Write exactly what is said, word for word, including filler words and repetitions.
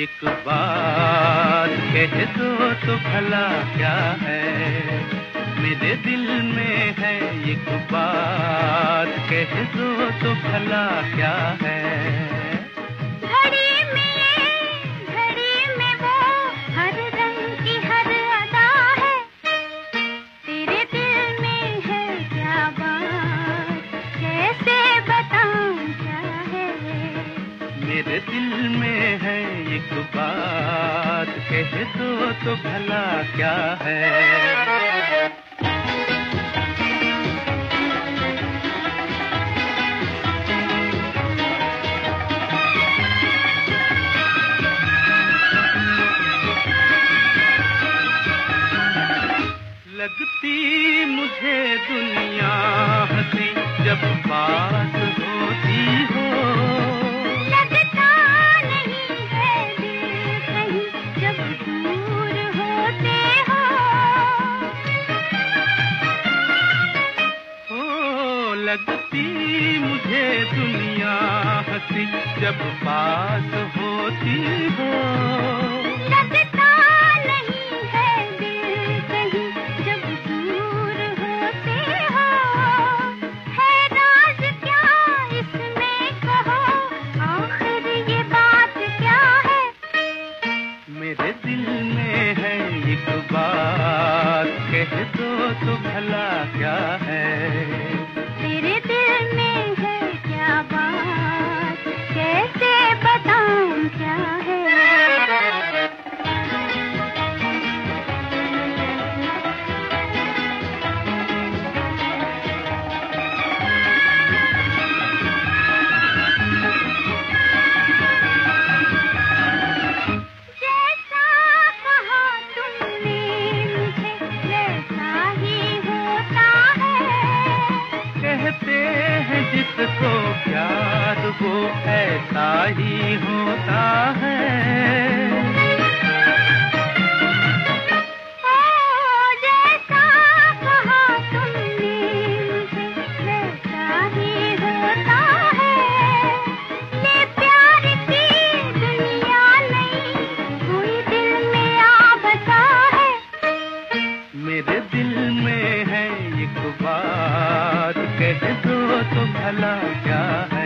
एक बात कह दो तो भला क्या है, मेरे दिल में है एक बात कह दो तो भला क्या है। घड़ी में घड़ी में वो हर रंग की हर अदा है, तेरे दिल में है क्या बात कैसे बताऊं क्या है। मेरे दिल में है एक बात कह दो तो भला क्या है। लगती मुझे दुनिया हंसी जब बात होती हो, लगता नहीं है दिल कहीं जब दूर होते हो। ओ लगती मुझे दुनिया हंसी जब बात होती हो, लगता नहीं है दिल कहीं जब दूर होते हो। है राज क्या इसमें कहो, आखिर ये बात क्या है। मेरे दिल में है एक बात कह दो तो भला क्या है। तेरे दिल में है क्या बात कैसे बताऊं क्या है। कहते हैं जिसको प्यार वो ऐसा ही होता है। ओ जैसा कहा तुमने मुझे वैसा ही होता है। ये प्यार की दुनिया नहीं कोई दिल में आ बसा है। मेरे दिल में है एक बात कह दो तो भला क्या है।